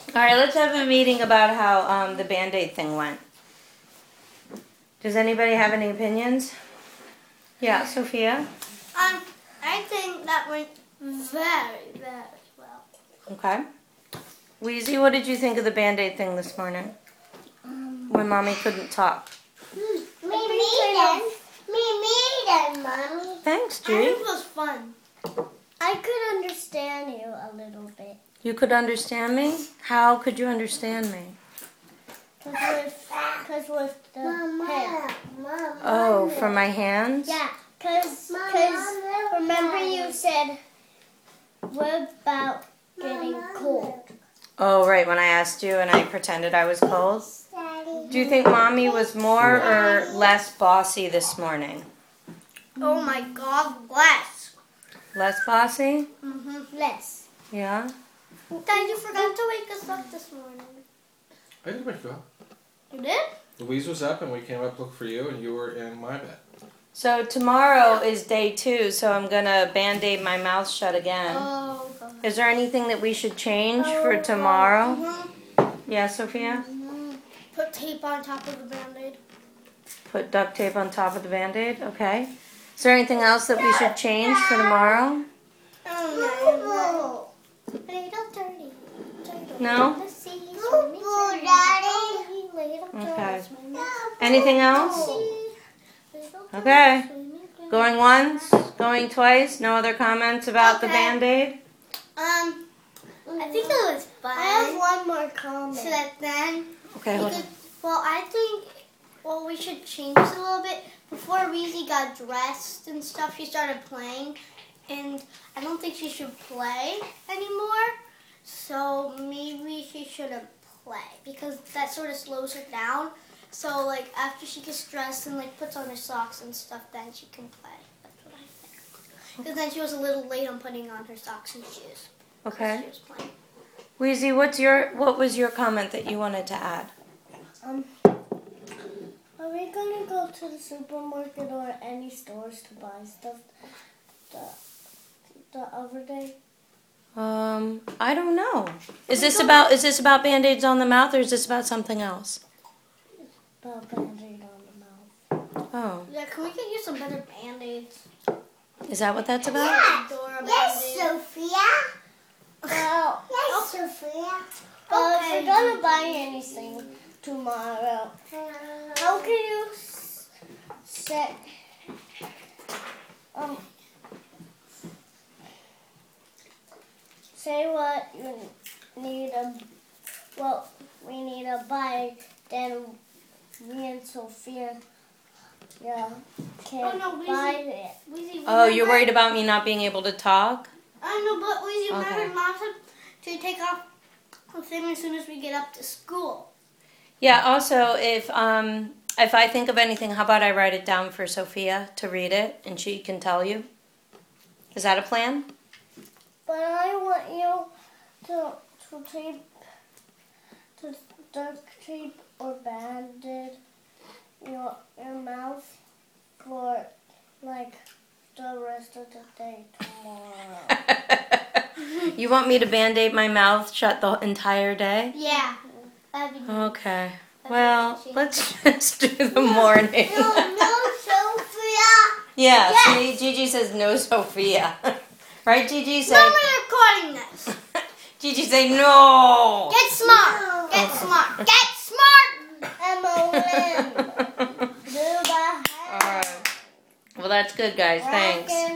All right, let's have a meeting about how the Band-Aid thing went. Does anybody have any opinions? Yeah, Sophia? I think that went very, very well. Okay. Weezy, what did you think of the Band-Aid thing this morning? When Mommy couldn't talk. Me neither, Mommy. Thanks, G. I think it was fun. I could understand you a little bit. You could understand me? How could you understand me? Because with the hair. Oh, from my hands? Yeah, because remember you said, what about getting cold? Oh, right, when I asked you and I pretended I was cold. Do you think Mommy was more or less bossy this morning? Oh my God, less. Less bossy? Less. Yeah? Dad, you forgot to wake us up this morning. I did wake you up. You did? Louise was up and we came up to look for you and you were in my bed. So tomorrow is day 2, so I'm going to Band-Aid my mouth shut again. Oh, God. Is there anything that we should change for tomorrow? Yeah, Sophia? Put tape on top of the Band-Aid. Put duct tape on top of the Band-Aid? Okay. Is there anything else that we should change for tomorrow? Oh, no. Little dirty. No? Daddy. Okay. Anything else? Okay. Going once? Going twice? No other comments about the Okay. Band-Aid? I think it was fun. I have one more comment. So that then Okay, hold on. I think we should change it a little bit. Before Weezy got dressed and stuff, she started playing, and I don't think she should play anymore. So maybe she shouldn't play because that sort of slows her down. So like after she gets dressed and like puts on her socks and stuff, then she can play. That's what I think. Because then she was a little late on putting on her socks and shoes. Okay. She was playing. Weezy, what was your comment that you wanted to add? Are we gonna go to the supermarket or any stores to buy stuff the other day? I don't know. Is this about Band-Aids on the mouth or is this about something else? About Band-Aid on the mouth. Oh. Yeah, can we get you some better Band-Aids? Is that what that's about? Dora Yes, Band-Aid. Sophia. Well, Yes, Sophia. Okay. If we're gonna buy anything tomorrow, how can you set say what you need we need to buy, then me and Sophia can buy it. Weezy, Oh, you're remember- worried about me not being able to talk? I know, but Weezy, Okay. remember Mom said to take off the thing as soon as we get up to school. Yeah, also, if I think of anything, how about I write it down for Sophia to read it and she can tell you? Is that a plan? But I want you to duct tape or bandage your mouth for like the rest of the day tomorrow. You want me to Band-Aid my mouth shut the entire day? Yeah. That'd be nice. Okay. Well, let's just do the morning. No, Sophia. Yeah, Yes. see, Gigi says no, Sophia. Right, Gigi? Say, No, we're recording this. Gigi, say no. Get smart. Get smart. Get smart. M-O-N. All right. Well, that's good, guys. Thanks.